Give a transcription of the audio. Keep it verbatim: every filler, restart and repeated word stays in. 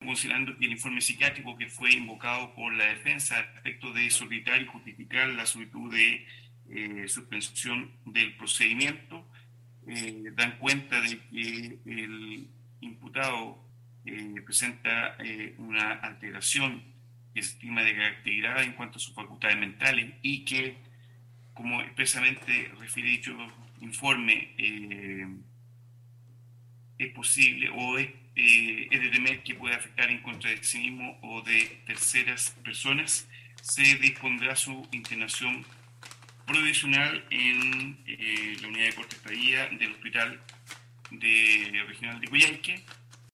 considerando que el informe psiquiátrico que fue invocado por la defensa respecto de solicitar y justificar la solicitud de eh, suspensión del procedimiento, eh, dan cuenta de que el imputado eh, presenta eh, una alteración que se estima de carácter grave en cuanto a sus facultades mentales y que, como expresamente refiere dicho informe, eh, es posible o es, eh, es de temer que pueda afectar en contra de sí mismo o de terceras personas, se dispondrá su internación provisional en eh, la unidad de corta estadía del Hospital de, Regional de Coyhaique,